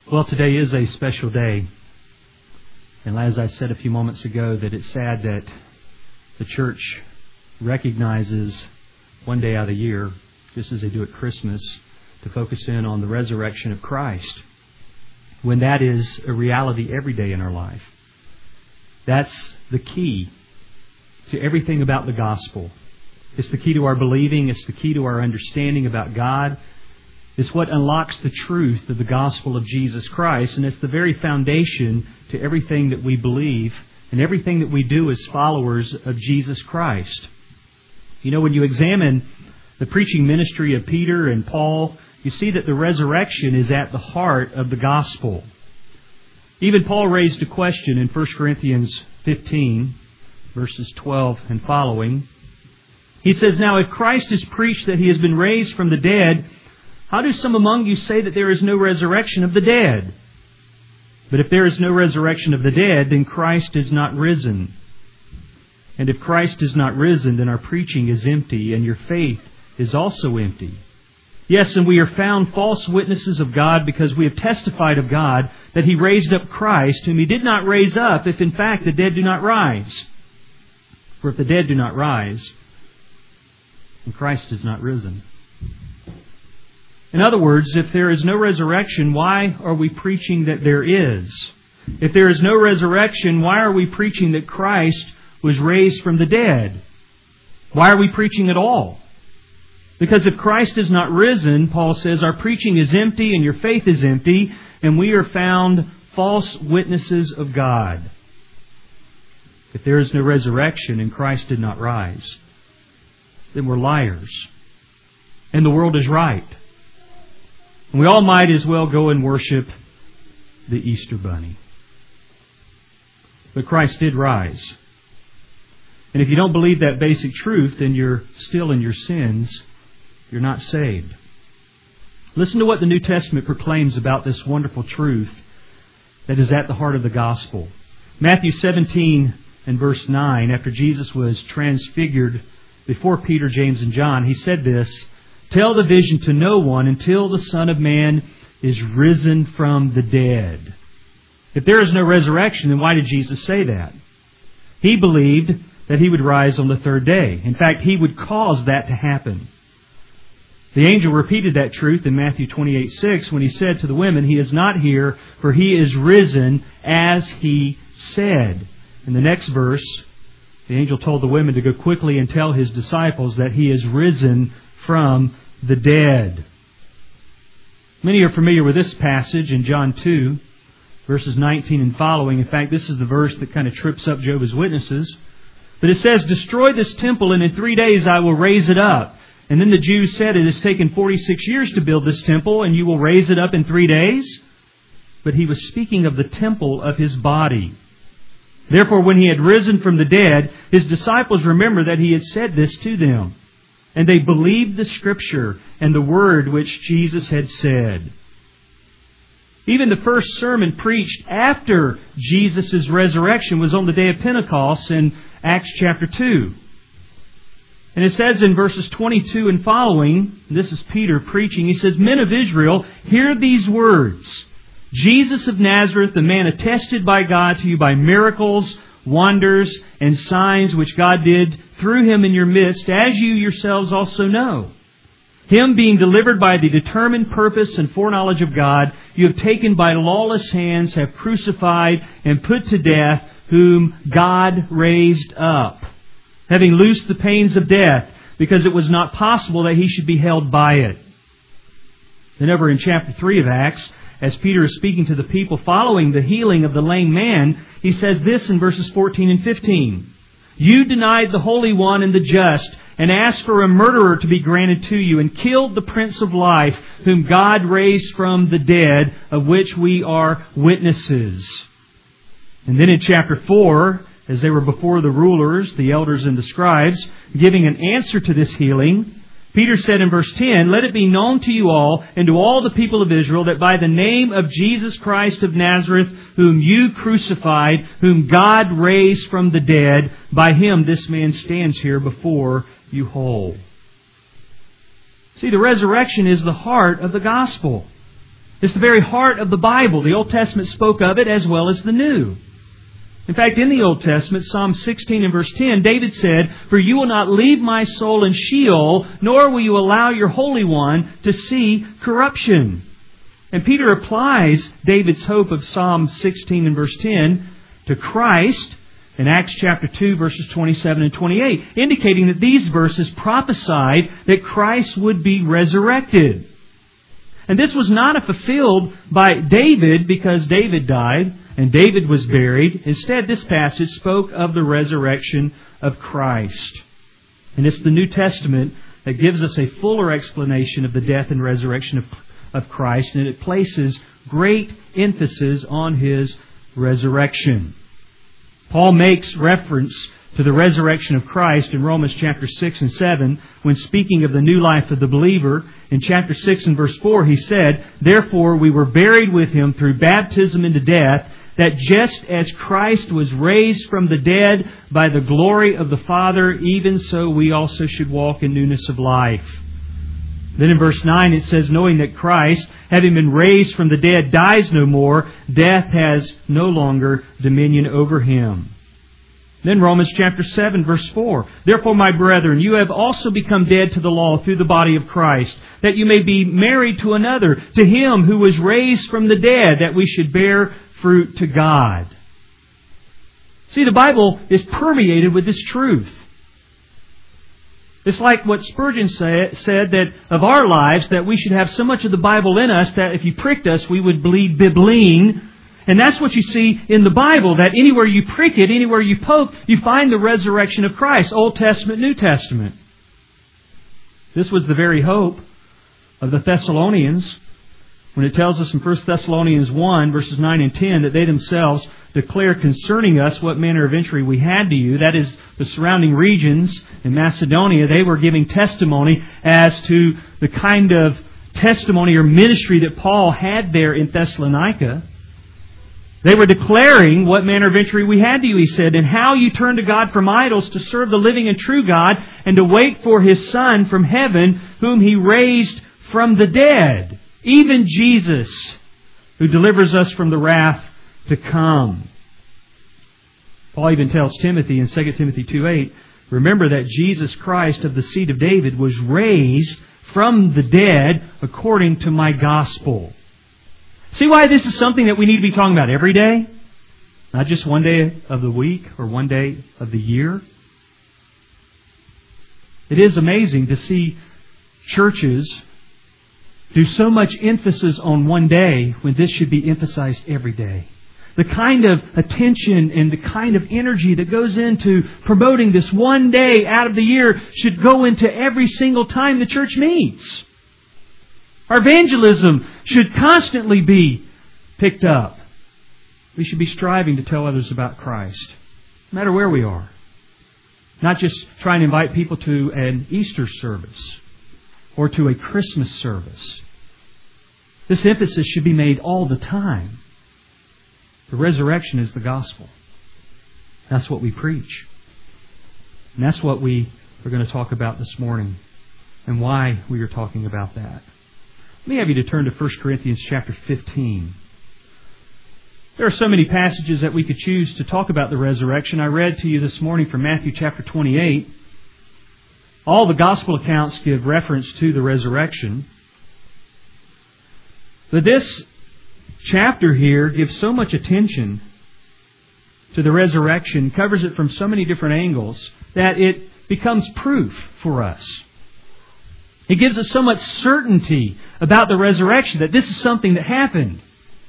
Well, today is a special day. And as I said a few moments ago, that it's sad that the church recognizes one day out of the year, just as they do at Christmas, to focus in on the resurrection of Christ, when that is a reality every day in our life. That's the key to everything about the gospel. It's the key to our believing. It's the key to our understanding about God. It's what unlocks the truth of the gospel of Jesus Christ, and it's the very foundation to everything that we believe and everything that we do as followers of Jesus Christ. You know, when you examine the preaching ministry of Peter and Paul, you see that the resurrection is at the heart of the gospel. Even Paul raised a question in 1 Corinthians 15, verses 12 and following. He says, "Now if Christ is preached that He has been raised from the dead, how do some among you say that there is no resurrection of the dead? But if there is no resurrection of the dead, then Christ is not risen. And if Christ is not risen, then our preaching is empty, and your faith is also empty. Yes, and we are found false witnesses of God, because we have testified of God that He raised up Christ, whom He did not raise up, if in fact the dead do not rise. For if the dead do not rise, then Christ is not risen." In other words, if there is no resurrection, why are we preaching that there is? If there is no resurrection, why are we preaching that Christ was raised from the dead? Why are we preaching at all? Because if Christ is not risen, Paul says, our preaching is empty and your faith is empty, and we are found false witnesses of God. If there is no resurrection and Christ did not rise, then we're liars. And the world is right. And we all might as well go and worship the Easter Bunny. But Christ did rise. And if you don't believe that basic truth, then you're still in your sins. You're not saved. Listen to what the New Testament proclaims about this wonderful truth that is at the heart of the gospel. Matthew 17 and verse 9, after Jesus was transfigured before Peter, James, and John, He said this, "Tell the vision to no one until the Son of Man is risen from the dead." If there is no resurrection, then why did Jesus say that? He believed that He would rise on the third day. In fact, He would cause that to happen. The angel repeated that truth in Matthew 28:6 when He said to the women, "He is not here, for He is risen as He said." In the next verse, the angel told the women to go quickly and tell His disciples that He is risen from the dead. Many are familiar with this passage in John 2, verses 19 and following. In fact, this is the verse that kind of trips up Jehovah's Witnesses. But it says, "Destroy this temple, and in 3 days I will raise it up." And then the Jews said, "It has taken 46 years to build this temple, and you will raise it up in 3 days?" But He was speaking of the temple of His body. Therefore, when He had risen from the dead, His disciples remembered that He had said this to them. And they believed the Scripture and the word which Jesus had said. Even the first sermon preached after Jesus' resurrection was on the day of Pentecost in Acts chapter 2. And it says in verses 22 and following, this is Peter preaching, he says, "Men of Israel, hear these words. Jesus of Nazareth, the man attested by God to you by miracles, wonders, and signs which God did through Him in your midst, as you yourselves also know. Him being delivered by the determined purpose and foreknowledge of God, you have taken by lawless hands, have crucified and put to death, whom God raised up, having loosed the pains of death, because it was not possible that He should be held by it." Then over in chapter 3 of Acts, as Peter is speaking to the people following the healing of the lame man, he says this in verses 14 and 15. "You denied the Holy One and the just, and asked for a murderer to be granted to you, and killed the Prince of Life, whom God raised from the dead, of which we are witnesses." And then in chapter 4, as they were before the rulers, the elders, and the scribes, giving an answer to this healing, Peter said in verse 10, "Let it be known to you all and to all the people of Israel that by the name of Jesus Christ of Nazareth, whom you crucified, whom God raised from the dead, by Him this man stands here before you whole." See, the resurrection is the heart of the gospel. It's the very heart of the Bible. The Old Testament spoke of it as well as the New. In fact, in the Old Testament, Psalm 16 and verse 10, David said, "For you will not leave my soul in Sheol, nor will you allow your Holy One to see corruption." And Peter applies David's hope of Psalm 16 and verse 10 to Christ in Acts chapter 2, verses 27 and 28, indicating that these verses prophesied that Christ would be resurrected. And this was not fulfilled by David because David died and David was buried. Instead, this passage spoke of the resurrection of Christ. And it's the New Testament that gives us a fuller explanation of the death and resurrection of Christ, and it places great emphasis on His resurrection. Paul makes reference to the resurrection of Christ in Romans chapter 6 and 7 when speaking of the new life of the believer. In chapter 6 and verse 4 he said, "Therefore we were buried with Him through baptism into death, that just as Christ was raised from the dead by the glory of the Father, even so we also should walk in newness of life." Then in verse 9 it says, "Knowing that Christ, having been raised from the dead, dies no more, death has no longer dominion over Him." Then Romans chapter 7 verse 4, "Therefore, my brethren, you have also become dead to the law through the body of Christ, that you may be married to another, to Him who was raised from the dead, that we should bear fruit to God." See, the Bible is permeated with this truth. It's like what Spurgeon said that of our lives, that we should have so much of the Bible in us that if you pricked us, we would bleed bibline. And that's what you see in the Bible, that anywhere you prick it, anywhere you poke, you find the resurrection of Christ, Old Testament, New Testament. This was the very hope of the Thessalonians when it tells us in 1 Thessalonians 1, verses 9 and 10, that they themselves declare concerning us what manner of entry we had to you. That is, the surrounding regions in Macedonia, they were giving testimony as to the kind of testimony or ministry that Paul had there in Thessalonica. They were declaring what manner of entry we had to you, he said, and how you turned to God from idols to serve the living and true God, and to wait for His Son from heaven, whom He raised from the dead, even Jesus, who delivers us from the wrath to come. Paul even tells Timothy in 2 Timothy 2:8, remember that Jesus Christ of the seed of David was raised from the dead according to my gospel. See why this is something that we need to be talking about every day? Not just one day of the week or one day of the year. It is amazing to see churches do so much emphasis on one day when this should be emphasized every day. The kind of attention and the kind of energy that goes into promoting this one day out of the year should go into every single time the church meets. Our evangelism should constantly be picked up. We should be striving to tell others about Christ, no matter where we are. Not just trying to invite people to an Easter service or to a Christmas service. This emphasis should be made all the time. The resurrection is the gospel. That's what we preach. And that's what we are going to talk about this morning and why we are talking about that. Let me have you to turn to 1 Corinthians chapter 15. There are so many passages that we could choose to talk about the resurrection. I read to you this morning from Matthew chapter 28. All the gospel accounts give reference to the resurrection. But this chapter here gives so much attention to the resurrection, covers it from so many different angles, that it becomes proof for us. It gives us so much certainty about the resurrection that this is something that happened.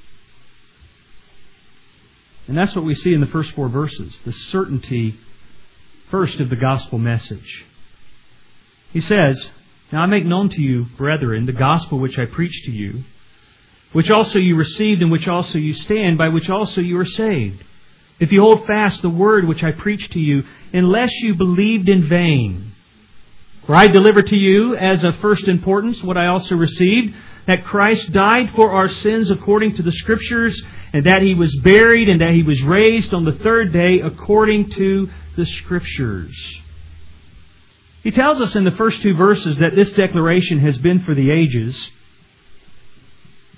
And that's what we see in the first 4 verses. The certainty, first, of the gospel message. He says, now I make known to you, brethren, the gospel which I preached to you, which also you received, in which also you stand, by which also you are saved. If you hold fast the word which I preached to you, unless you believed in vain. For I delivered to you as of first importance what I also received, that Christ died for our sins according to the Scriptures, and that He was buried, and that He was raised on the 3rd day according to the Scriptures. He tells us in the first 2 verses that this declaration has been for the ages.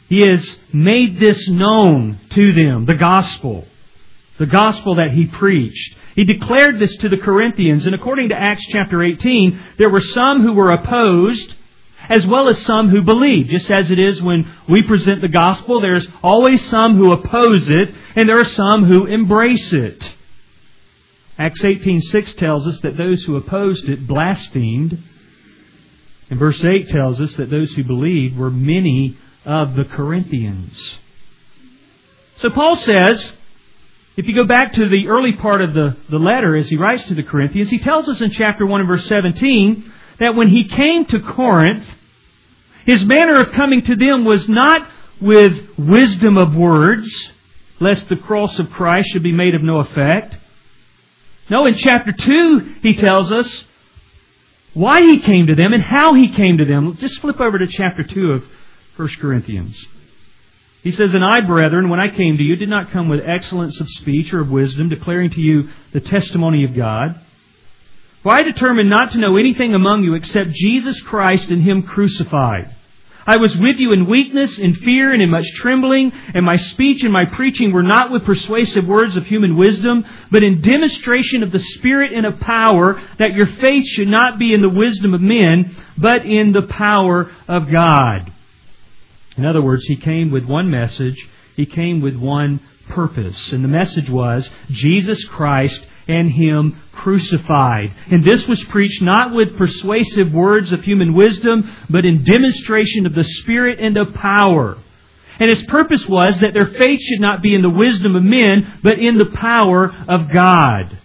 He has made this known to them, the gospel that He preached. He declared this to the Corinthians, and according to Acts chapter 18, there were some who were opposed, as well as some who believed. Just as it is when we present the gospel, there's always some who oppose it, and there are some who embrace it. Acts 18:6 tells us that those who opposed it blasphemed. And verse 8 tells us that those who believed were many of the Corinthians. So Paul says, if you go back to the early part of the letter as he writes to the Corinthians, he tells us in chapter 1 and verse 17 that when he came to Corinth, his manner of coming to them was not with wisdom of words, lest the cross of Christ should be made of no effect. No, in chapter 2 he tells us why he came to them and how he came to them. Just flip over to chapter 2 of 1 Corinthians. He says, "And I, brethren, when I came to you, did not come with excellence of speech or of wisdom, declaring to you the testimony of God. For I determined not to know anything among you except Jesus Christ and Him crucified. I was with you in weakness, in fear, and in much trembling, and my speech and my preaching were not with persuasive words of human wisdom, but in demonstration of the Spirit and of power, that your faith should not be in the wisdom of men, but in the power of God." In other words, he came with one message, he came with one purpose. And the message was Jesus Christ and Him crucified. And this was preached not with persuasive words of human wisdom, but in demonstration of the Spirit and of power. And His purpose was that their faith should not be in the wisdom of men, but in the power of God.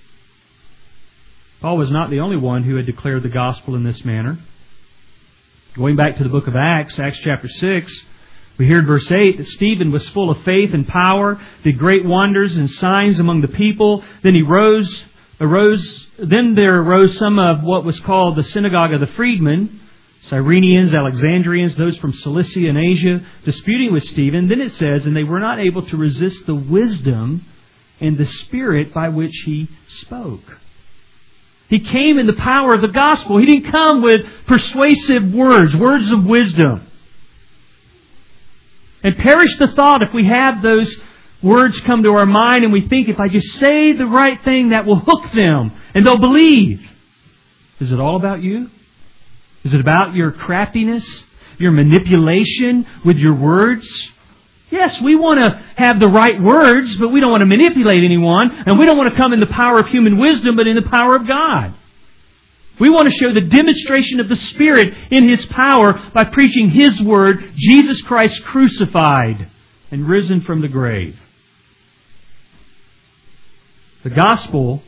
Paul was not the only one who had declared the gospel in this manner. Going back to the book of Acts, Acts chapter 6, we hear in verse 8 that Stephen was full of faith and power, did great wonders and signs among the people. Then there arose some of what was called the synagogue of the freedmen, Cyrenians, Alexandrians, those from Cilicia and Asia, disputing with Stephen. Then it says, "And they were not able to resist the wisdom and the Spirit by which he spoke." He came in the power of the gospel. He didn't come with persuasive words of wisdom. And perish the thought if we have those words come to our mind and we think, if I just say the right thing, that will hook them and they'll believe. Is it all about you? Is it about your craftiness, your manipulation with your words? Yes, we want to have the right words, but we don't want to manipulate anyone, and we don't want to come in the power of human wisdom, but in the power of God. We want to show the demonstration of the Spirit in His power by preaching His Word, Jesus Christ crucified and risen from the grave. The gospel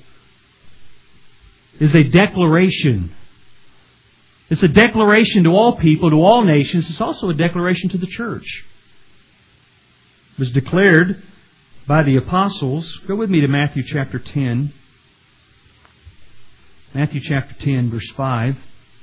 is a declaration. It's a declaration to all people, to all nations. It's also a declaration to the church. It was declared by the apostles. Go with me to Matthew chapter 10. Matthew chapter 10, verse 5.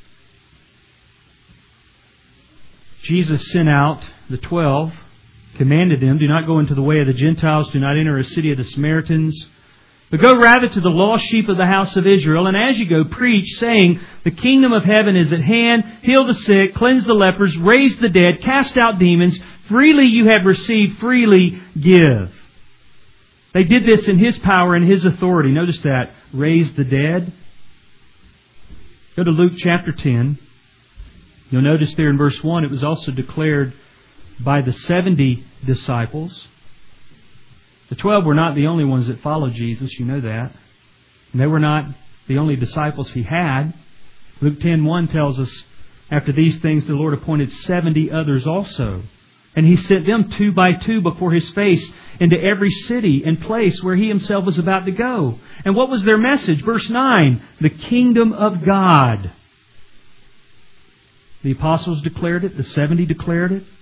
Jesus sent out the 12, commanded them, "Do not go into the way of the Gentiles, do not enter a city of the Samaritans, but go rather to the lost sheep of the house of Israel. And as you go, preach, saying, the kingdom of heaven is at hand. Heal the sick, cleanse the lepers, raise the dead, cast out demons. Freely you have received, freely give." They did this in His power and His authority. Notice that. Raise the dead. Go to Luke chapter 10. You'll notice there in verse 1, it was also declared by the 70 disciples. The 12 were not the only ones that followed Jesus. You know that. And they were not the only disciples He had. Luke 10:1 tells us, after these things the Lord appointed 70 others also. And He sent them 2 by 2 before His face into every city and place where He Himself was about to go. And what was their message? Verse 9, the kingdom of God. The apostles declared it. The 70 declared it.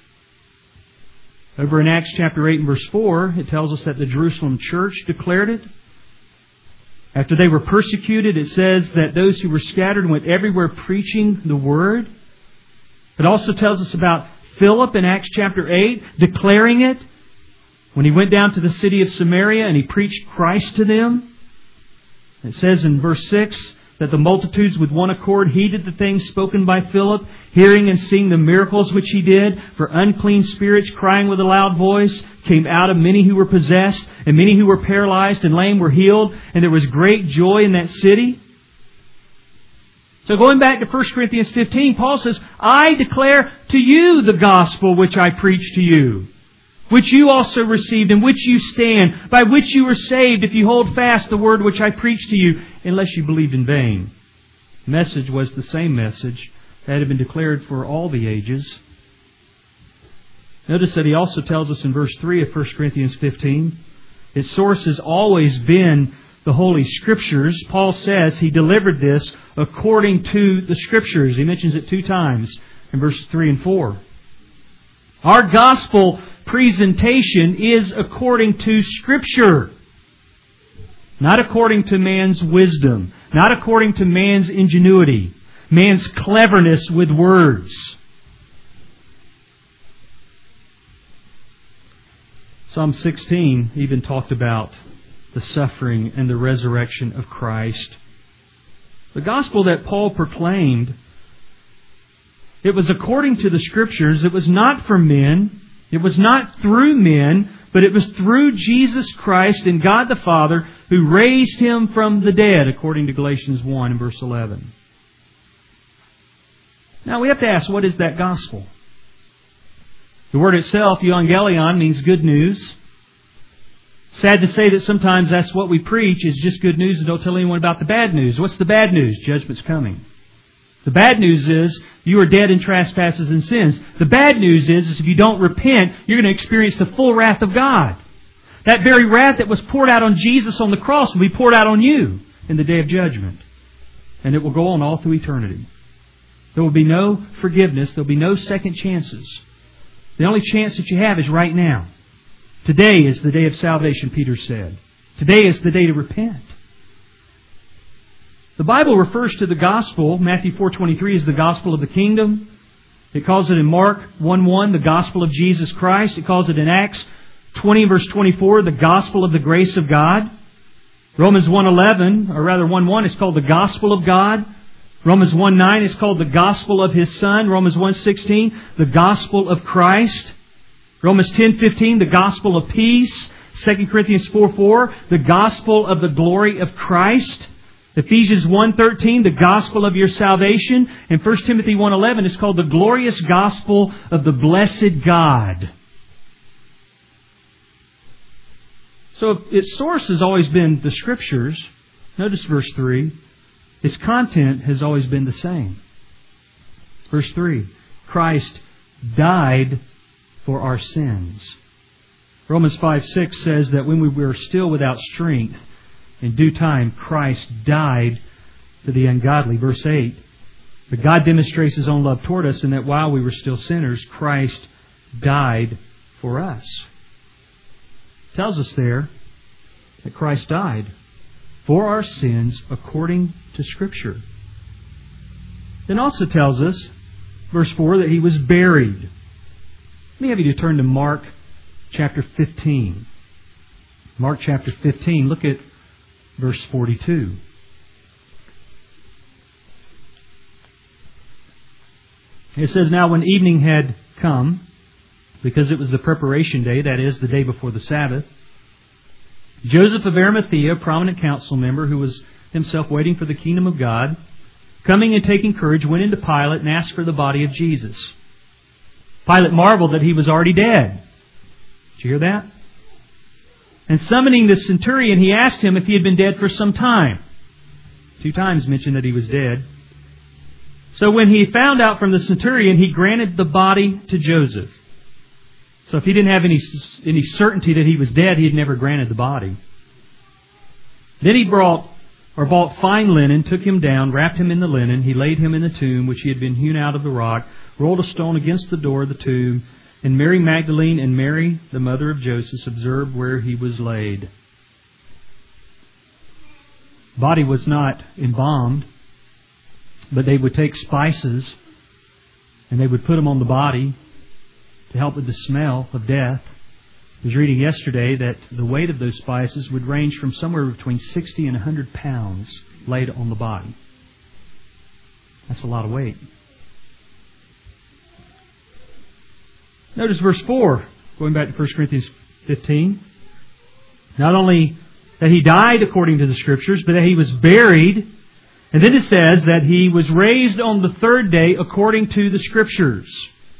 Over in Acts chapter 8 and verse 4, it tells us that the Jerusalem church declared it. After they were persecuted, it says that those who were scattered went everywhere preaching the word. It also tells us about Philip in Acts chapter 8 declaring it when he went down to the city of Samaria and he preached Christ to them. It says in verse 6, that the multitudes with one accord heeded the things spoken by Philip, hearing and seeing the miracles which he did. For unclean spirits, crying with a loud voice, came out of many who were possessed, and many who were paralyzed and lame were healed, and there was great joy in that city. So going back to 1 Corinthians 15, Paul says, I declare to you the gospel which I preached to you, which you also received, in which you stand, by which you were saved, if you hold fast the word which I preached to you, unless you believed in vain. The message was the same message that had been declared for all the ages. Notice that he also tells us in verse 3 of 1 Corinthians 15, its source has always been the Holy Scriptures. Paul says he delivered this according to the Scriptures. He mentions it 2 times in verses 3 and 4. Our gospel presentation is according to Scripture, not according to man's wisdom, not according to man's ingenuity, man's cleverness with words. Psalm 16 even talked about the suffering and the resurrection of Christ. The gospel that Paul proclaimed, it was according to the Scriptures. It was not for men. It was not through men, but it was through Jesus Christ and God the Father who raised Him from the dead, according to Galatians 1 and verse 11. Now we have to ask, what is that gospel? The word itself, euangelion, means good news. Sad to say that sometimes that's what we preach, is just good news and don't tell anyone about the bad news. What's the bad news? Judgment's coming. The bad news is you are dead in trespasses and sins. The bad news is if you don't repent, you're going to experience the full wrath of God. That very wrath that was poured out on Jesus on the cross will be poured out on you in the day of judgment. And it will go on all through eternity. There will be no forgiveness. There will be no second chances. The only chance that you have is right now. Today is the day of salvation, Peter said. Today is the day to repent. The Bible refers to the gospel, Matthew 4:23, as the gospel of the kingdom. It calls it in Mark 1:1, the gospel of Jesus Christ. It calls it in Acts 20 verse 24, the gospel of the grace of God. Romans 1:11, or rather 1:1, is called the gospel of God. Romans 1:9 is called the gospel of His Son. Romans 1:16, the gospel of Christ. Romans 10:15, the gospel of peace. 2 Corinthians 4:4, the gospel of the glory of Christ. Ephesians 1:13, the gospel of your salvation. And 1 Timothy 1:11 is called the glorious gospel of the blessed God. So its source has always been the Scriptures. Notice verse 3. Its content has always been the same. Verse 3. Christ died for our sins. Romans 5:6 says that when we were still without strength, in due time Christ died for the ungodly. Verse 8. But God demonstrates His own love toward us in that while we were still sinners, Christ died for us. It tells us there that Christ died for our sins according to Scripture. Then also tells us, verse 4, that He was buried. Let me have you to turn to Mark chapter 15. Mark chapter 15, look at verse 42. It says, Now when evening had come, because it was the preparation day, that is, the day before the Sabbath, Joseph of Arimathea, a prominent council member who was himself waiting for the kingdom of God, coming and taking courage, went into Pilate and asked for the body of Jesus. Pilate marveled that He was already dead. Did you hear that? And summoning the centurion, he asked him if he had been dead for some time. 2 times mentioned that he was dead. So when he found out from the centurion, he granted the body to Joseph. So if he didn't have any certainty that he was dead, he had never granted the body. Then he bought fine linen, took him down, wrapped him in the linen. He laid him in the tomb, which he had been hewn out of the rock, rolled a stone against the door of the tomb. And Mary Magdalene and Mary, the mother of Joseph, observed where he was laid. The body was not embalmed, but they would take spices and they would put them on the body to help with the smell of death. I was reading yesterday that the weight of those spices would range from somewhere between 60 and 100 pounds laid on the body. That's a lot of weight. Notice verse 4, going back to 1 Corinthians 15. Not only that He died according to the Scriptures, but that He was buried. And then it says that He was raised on the third day according to the Scriptures.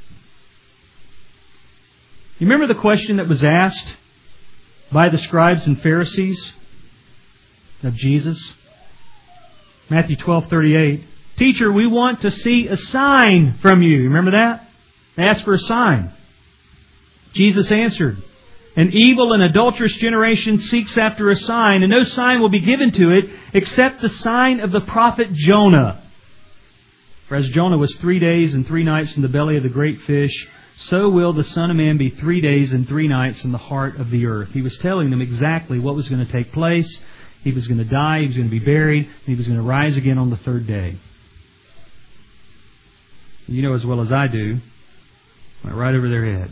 You remember the question that was asked by the scribes and Pharisees of Jesus? Matthew 12:38. Teacher, we want to see a sign from you. Remember that? They asked for a sign. Jesus answered, an evil and adulterous generation seeks after a sign, and no sign will be given to it except the sign of the prophet Jonah. For as Jonah was 3 days and 3 nights in the belly of the great fish, so will the Son of Man be 3 days and 3 nights in the heart of the earth. He was telling them exactly what was going to take place. He was going to die, He was going to be buried, and He was going to rise again on the third day. You know as well as I do, went right over their head.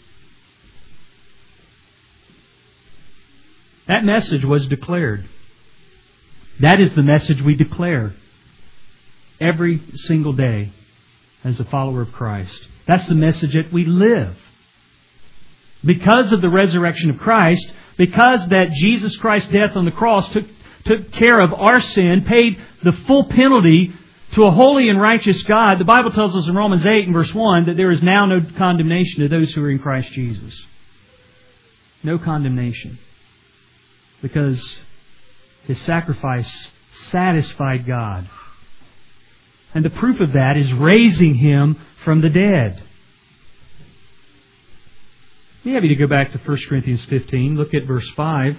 That message was declared. That is the message we declare every single day as a follower of Christ. That's the message that we live. Because of the resurrection of Christ, because that Jesus Christ's death on the cross took care of our sin, paid the full penalty to a holy and righteous God, the Bible tells us in Romans 8 and verse 1 that there is now no condemnation to those who are in Christ Jesus. No condemnation. Because His sacrifice satisfied God. And the proof of that is raising Him from the dead. You have to go back to 1 Corinthians 15. Look at verse 5.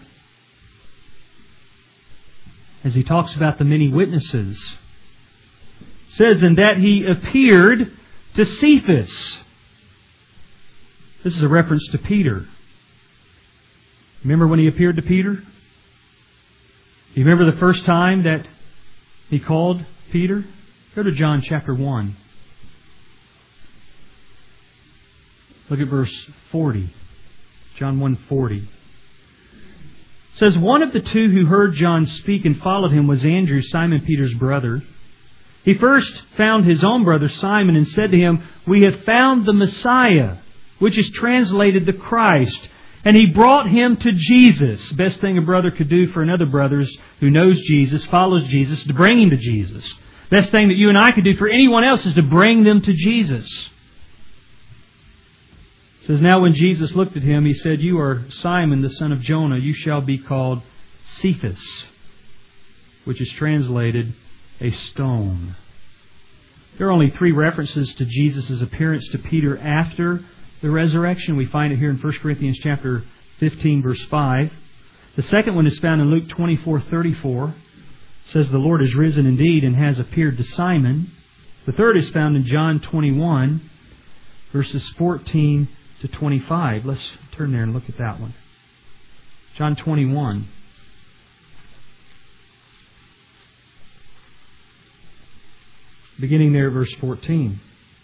As he talks about the many witnesses. It says, and that He appeared to Cephas. This is a reference to Peter. Remember when He appeared to Peter? You remember the first time that He called Peter? Go to John chapter 1. Look at verse 40. John 1:40. It says, one of the two who heard John speak and followed him was Andrew, Simon Peter's brother. He first found his own brother Simon and said to him, we have found the Messiah, which is translated the Christ. And he brought him to Jesus. Best thing a brother could do for another brother who knows Jesus, follows Jesus, to bring him to Jesus. Best thing that you and I could do for anyone else is to bring them to Jesus. It says, now when Jesus looked at him, He said, you are Simon, the son of Jonah. You shall be called Cephas, which is translated a stone. There are only 3 references to Jesus' appearance to Peter after the resurrection. We find it here in 1 Corinthians chapter 15, verse 5. The second one is found in Luke 24:34. It says, the Lord is risen indeed and has appeared to Simon. The third is found in John 21, verses 14 to 25. Let's turn there and look at that one. John 21. Beginning there at verse 14.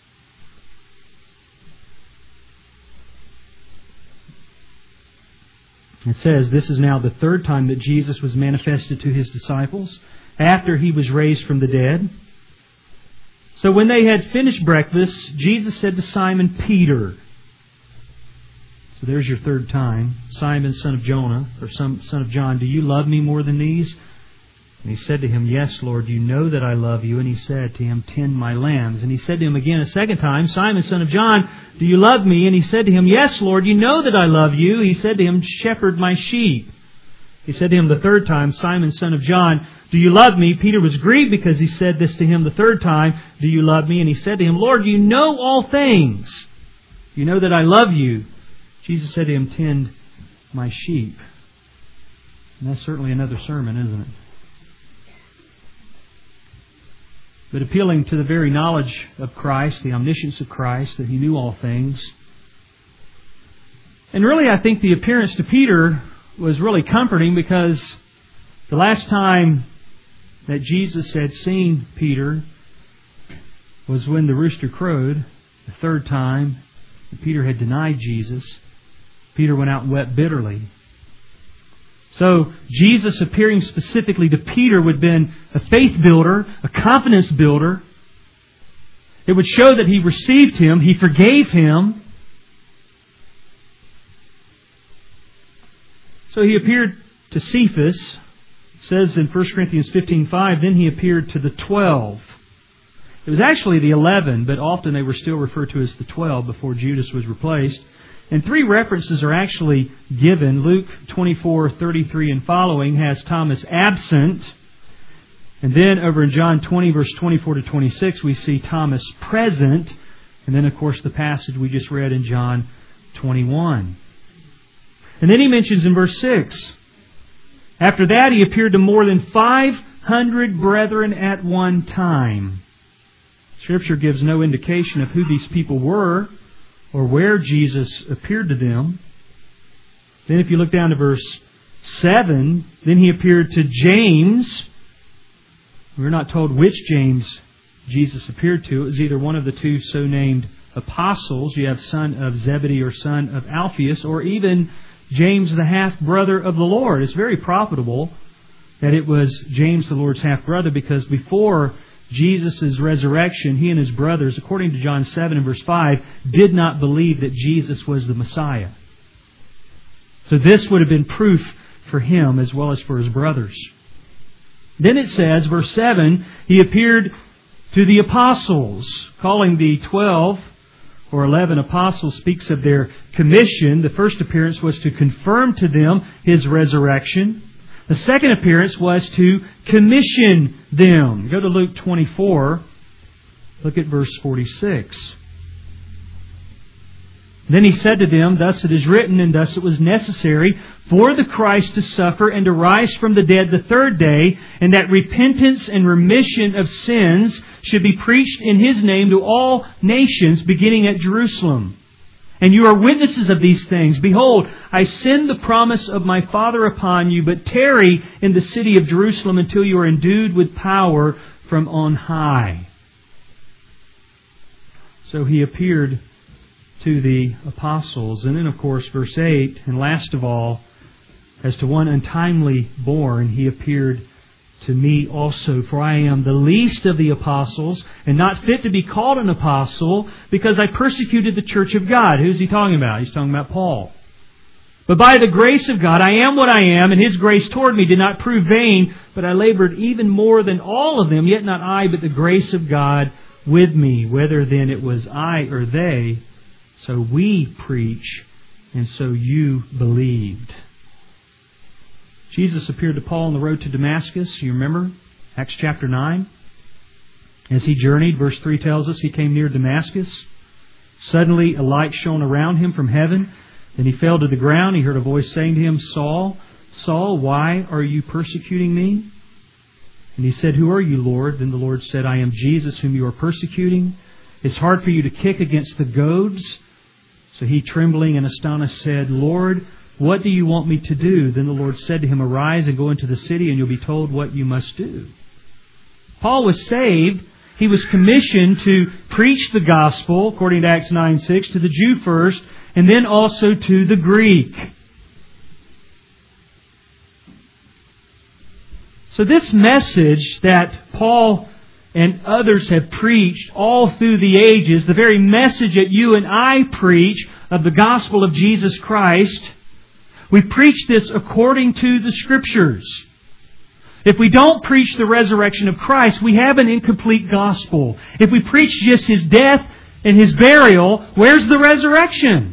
It says, this is now the third time that Jesus was manifested to His disciples after He was raised from the dead. So when they had finished breakfast, Jesus said to Simon Peter, so there's your third time, Simon, son of Jonah, or son of John, do you love me more than these? And He said to him, yes, Lord, you know that I love you. And He said to him, tend my lambs. And He said to him again a second time, Simon, son of John, do you love me? And He said to him, yes, Lord, you know that I love you. He said to him, shepherd my sheep. He said to him the third time, Simon, son of John, do you love me? Peter was grieved because he said this to him the third time, do you love me? And he said to him, Lord, you know all things. You know that I love you. Jesus said to him, tend my sheep. And that's certainly another sermon, isn't it? But appealing to the very knowledge of Christ, the omniscience of Christ, that He knew all things. And really, I think the appearance to Peter was really comforting, because the last time that Jesus had seen Peter was when the rooster crowed, the third time that Peter had denied Jesus. Peter went out and wept bitterly. So Jesus appearing specifically to Peter would have been a faith builder, a confidence builder, It would show that he received him, he forgave him. So he appeared to Cephas. It says in 1 Corinthians 15:5, then he appeared to the 12. It was actually the 11, but often they were still referred to as the 12 before Judas was replaced. And 3 references are actually given. Luke 24:33 and following has Thomas absent. And then over in John 20, verse 24 to 26, we see Thomas present. And then, of course, the passage we just read in John 21. And then he mentions in verse 6, after that he appeared to more than 500 brethren at one time. Scripture gives no indication of who these people were or where Jesus appeared to them. Then if you look down to verse 7, then he appeared to James. We're not told which James Jesus appeared to. It was either one of the 2 so-named apostles. You have son of Zebedee or son of Alphaeus, or even James, the half-brother of the Lord. It's very probable that it was James, the Lord's half-brother, because before Jesus' resurrection, he and his brothers, according to John 7 and verse 5, did not believe that Jesus was the Messiah. So this would have been proof for him as well as for his brothers. Then it says, verse 7, he appeared to the apostles. Calling the 12 or 11 apostles speaks of their commission. The first appearance was to confirm to them his resurrection. The second appearance was to commission them. Go to Luke 24. Look at verse 46. Then he said to them, thus it is written, and thus it was necessary for the Christ to suffer and to rise from the dead the 3rd day, and that repentance and remission of sins should be preached in His name to all nations, beginning at Jerusalem. And you are witnesses of these things. Behold, I send the promise of my Father upon you, but tarry in the city of Jerusalem until you are endued with power from on high. So he appeared to the apostles. And then, of course, verse 8, and last of all, as to one untimely born, he appeared to me also. For I am the least of the apostles, and not fit to be called an apostle, because I persecuted the church of God. Who's he talking about? He's talking about Paul. But by the grace of God, I am what I am, and His grace toward me did not prove vain, but I labored even more than all of them, yet not I, but the grace of God with me. Whether then it was I or they, so we preach, and so you believed. Jesus appeared to Paul on the road to Damascus. You remember? Acts chapter 9. As he journeyed, verse 3 tells us, he came near Damascus. Suddenly a light shone around him from heaven. Then he fell to the ground. He heard a voice saying to him, Saul, Saul, why are you persecuting me? And he said, Who are you, Lord? Then the Lord said, I am Jesus whom you are persecuting. It's hard for you to kick against the goads. So he, trembling and astonished, said, Lord, what do you want me to do? Then the Lord said to him, Arise and go into the city, and you'll be told what you must do. Paul was saved. He was commissioned to preach the gospel, according to Acts 9:6, to the Jew first, and then also to the Greek. So this message that Paul and others have preached all through the ages, the very message that you and I preach of the gospel of Jesus Christ, we preach this according to the Scriptures. If we don't preach the resurrection of Christ, we have an incomplete gospel. If we preach just His death and His burial, where's the resurrection?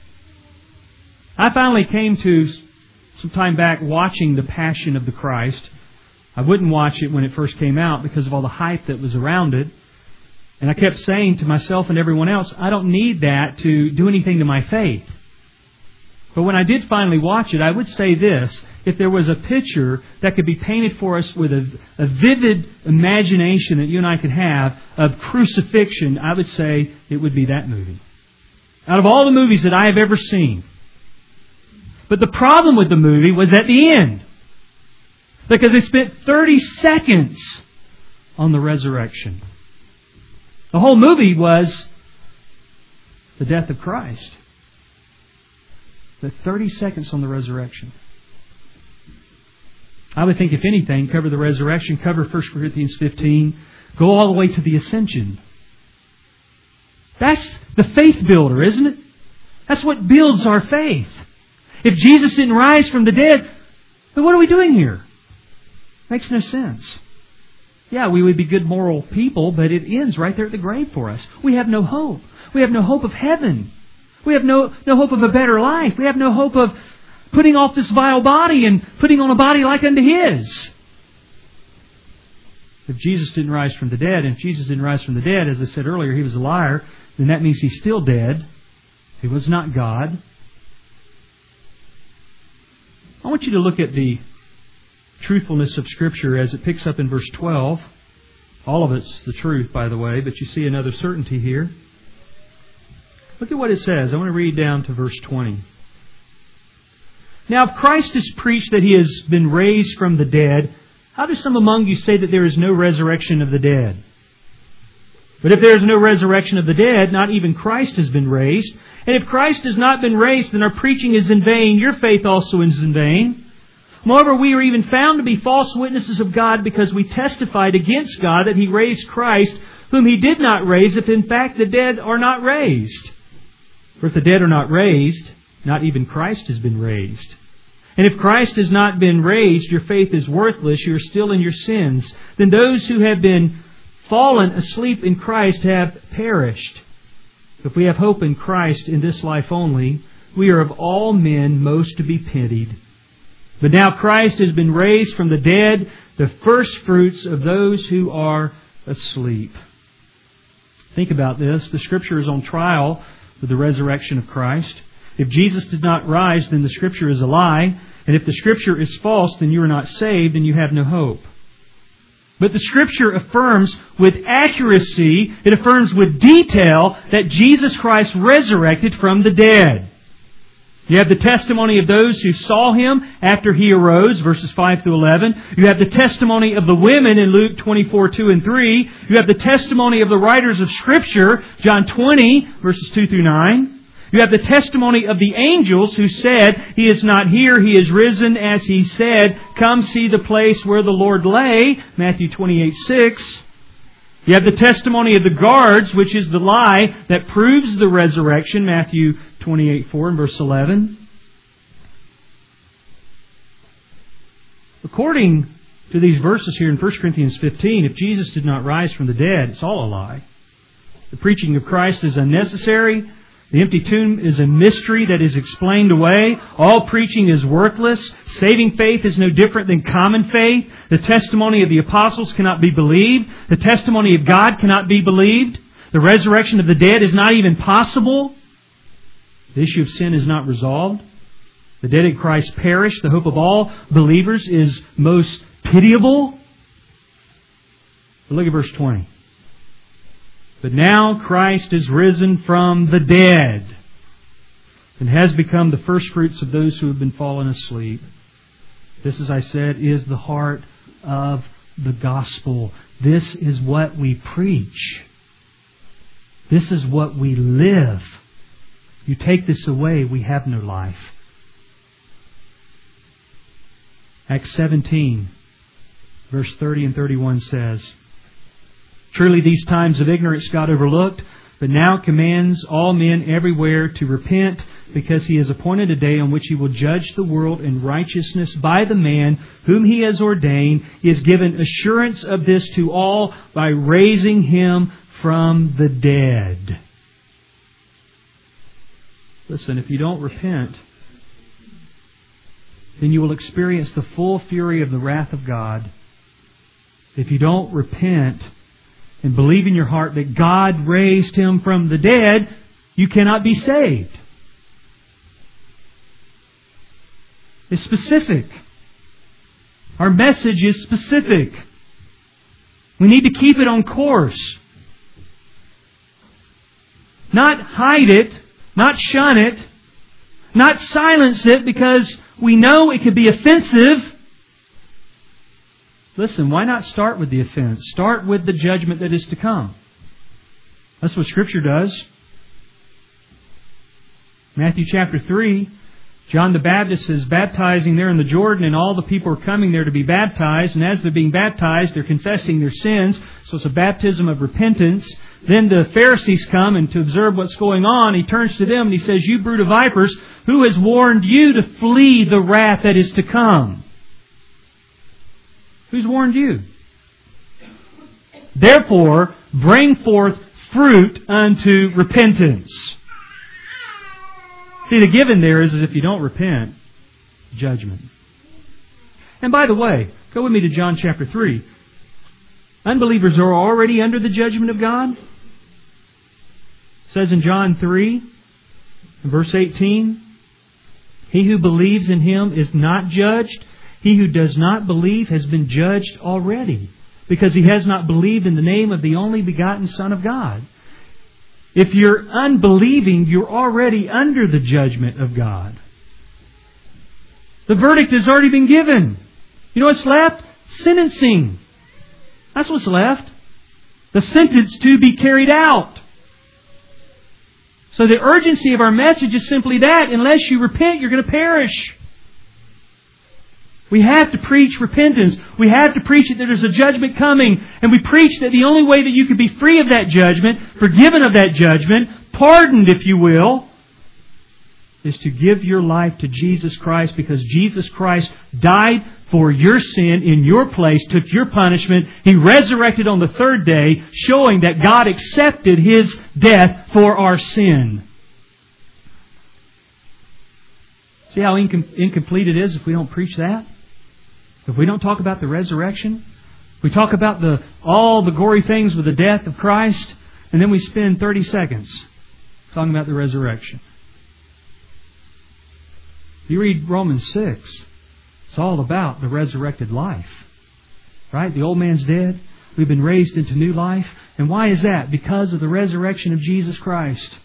I finally came to, some time back, watching The Passion of the Christ. I wouldn't watch it when it first came out because of all the hype that was around it. And I kept saying to myself and everyone else, I don't need that to do anything to my faith. But when I did finally watch it, I would say this: if there was a picture that could be painted for us with a vivid imagination that you and I could have of crucifixion, I would say it would be that movie. Out of all the movies that I have ever seen. But the problem with the movie was at the end. Because they spent 30 seconds on the resurrection. The whole movie was the death of Christ. But 30 seconds on the resurrection. I would think, if anything, cover the resurrection, cover 1 Corinthians 15, go all the way to the ascension. That's the faith builder, isn't it? That's what builds our faith. If Jesus didn't rise from the dead, then what are we doing here? Makes no sense. Yeah, we would be good moral people, but it ends right there at the grave for us. We have no hope. We have no hope of heaven. We have no hope of a better life. We have no hope of putting off this vile body and putting on a body like unto His. If Jesus didn't rise from the dead, and if Jesus didn't rise from the dead, as I said earlier, He was a liar, then that means He's still dead. He was not God. I want you to look at the truthfulness of Scripture as it picks up in verse 12. All of it's the truth, by the way, but you see another certainty here. Look at what it says. I want to read down to verse 20. Now, if Christ is preached that He has been raised from the dead, how do some among you say that there is no resurrection of the dead? But if there is no resurrection of the dead, not even Christ has been raised. And if Christ has not been raised, then our preaching is in vain. Your faith also is in vain. Moreover, we are even found to be false witnesses of God because we testified against God that He raised Christ, whom He did not raise, if in fact the dead are not raised. For if the dead are not raised, not even Christ has been raised. And if Christ has not been raised, your faith is worthless, you are still in your sins. Then those who have been fallen asleep in Christ have perished. If we have hope in Christ in this life only, we are of all men most to be pitied. But now Christ has been raised from the dead, the first fruits of those who are asleep. Think about this. The Scripture is on trial for the resurrection of Christ. If Jesus did not rise, then the Scripture is a lie. And if the Scripture is false, then you are not saved and you have no hope. But the Scripture affirms with accuracy, it affirms with detail that Jesus Christ resurrected from the dead. You have the testimony of those who saw Him after He arose, verses 5 through 11. You have the testimony of the women in Luke 24, 2 and 3. You have the testimony of the writers of Scripture, John 20, verses 2 through 9. You have the testimony of the angels who said, He is not here, He is risen, as He said. Come see the place where the Lord lay, Matthew 28, 6. You have the testimony of the guards, which is the lie that proves the resurrection, Matthew 28, 4 and verse 11. According to these verses here in 1 Corinthians 15, if Jesus did not rise from the dead, it's all a lie. The preaching of Christ is unnecessary. The empty tomb is a mystery that is explained away. All preaching is worthless. Saving faith is no different than common faith. The testimony of the apostles cannot be believed. The testimony of God cannot be believed. The resurrection of the dead is not even possible. The issue of sin is not resolved. The dead in Christ perish. The hope of all believers is most pitiable. But look at verse 20. But now Christ is risen from the dead and has become the firstfruits of those who have been fallen asleep. This, as I said, is the heart of the gospel. This is what we preach. This is what we live. You take this away, we have no life. Acts 17, verse 30 and 31 says, Truly these times of ignorance God overlooked, but now commands all men everywhere to repent, because He has appointed a day on which He will judge the world in righteousness by the man whom He has ordained. He has given assurance of this to all by raising Him from the dead. Listen, if you don't repent, then you will experience the full fury of the wrath of God. If you don't repent and believe in your heart that God raised Him from the dead, you cannot be saved. It's specific. Our message is specific. We need to keep it on course. Not hide it, not shun it, not silence it because we know it could be offensive. Listen, why not start with the offense? Start with the judgment that is to come. That's what Scripture does. Matthew chapter 3, John the Baptist is baptizing there in the Jordan, and all the people are coming there to be baptized. And as they're being baptized, they're confessing their sins. So it's a baptism of repentance. Then the Pharisees come, and to observe what's going on, He turns to them and He says, "You brood of vipers, who has warned you to flee the wrath that is to come?" Who's warned you? "Therefore, bring forth fruit unto repentance." See, the given there is if you don't repent, judgment. And by the way, go with me to John chapter 3. Unbelievers are already under the judgment of God. It says in John 3, verse 18, "He who believes in Him is not judged. He who does not believe has been judged already, because he has not believed in the name of the only begotten Son of God." If you're unbelieving, you're already under the judgment of God. The verdict has already been given. You know what's left? Sentencing. That's what's left. The sentence to be carried out. So the urgency of our message is simply that. Unless you repent, you're going to perish. We have to preach repentance. We have to preach that there's a judgment coming. And we preach that the only way that you can be free of that judgment, forgiven of that judgment, pardoned, if you will, is to give your life to Jesus Christ, because Jesus Christ died for your sin in your place, took your punishment. He resurrected on the third day, showing that God accepted His death for our sin. See how incomplete it is if we don't preach that? If we don't talk about the resurrection, we talk about all the gory things with the death of Christ, and then we spend 30 seconds talking about the resurrection. You read Romans 6, it's all about the resurrected life. Right? The old man's dead. We've been raised into new life. And why is that? Because of the resurrection of Jesus Christ.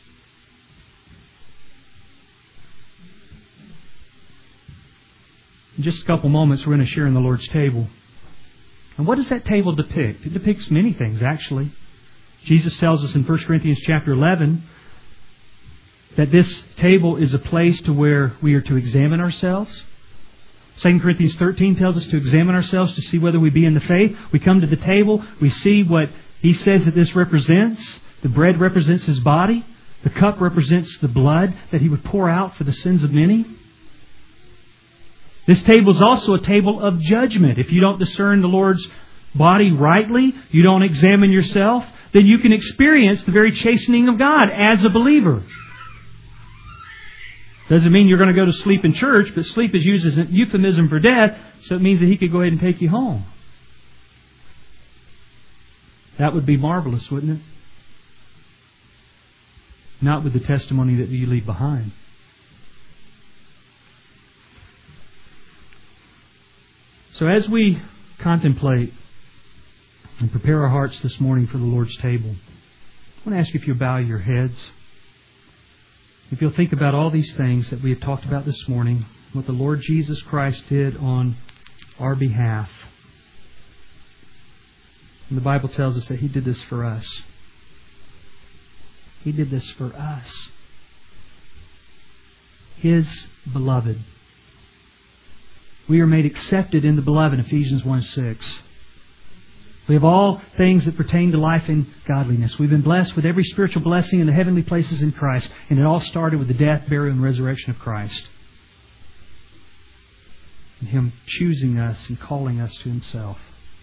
In just a couple moments, we're going to share in the Lord's table. And what does that table depict? It depicts many things, actually. Jesus tells us in 1 Corinthians chapter 11 that this table is a place to where we are to examine ourselves. 2 Corinthians 13 tells us to examine ourselves to see whether we be in the faith. We come to the table, we see what he says that this represents. The bread represents His body. The cup represents the blood that He would pour out for the sins of many. This table is also a table of judgment. If you don't discern the Lord's body rightly, you don't examine yourself, then you can experience the very chastening of God as a believer. Doesn't mean you're going to go to sleep in church, but sleep is used as a euphemism for death, so it means that He could go ahead and take you home. That would be marvelous, wouldn't it? Not with the testimony that you leave behind. So as we contemplate and prepare our hearts this morning for the Lord's table, I want to ask you if you'll bow your heads. If you'll think about all these things that we have talked about this morning, what the Lord Jesus Christ did on our behalf. And the Bible tells us that He did this for us. He did this for us. His beloved. We are made accepted in the beloved, Ephesians 1:6. We have all things that pertain to life and godliness. We've been blessed with every spiritual blessing in the heavenly places in Christ. And it all started with the death, burial, and resurrection of Christ. And Him choosing us and calling us to Himself.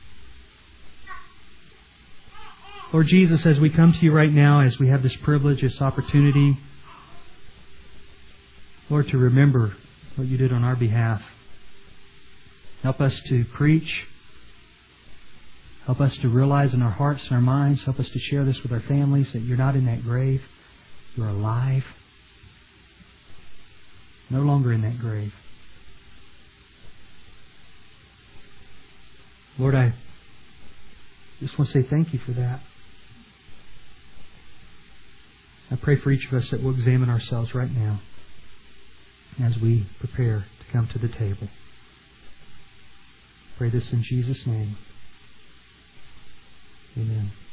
Lord Jesus, as we come to You right now, as we have this privilege, this opportunity, Lord, to remember what You did on our behalf. Help us to preach. Help us to realize in our hearts and our minds. Help us to share this with our families, that You're not in that grave. You're alive. No longer in that grave. Lord, I just want to say thank You for that. I pray for each of us that we'll examine ourselves right now as we prepare to come to the table. Pray this in Jesus' name. Amen.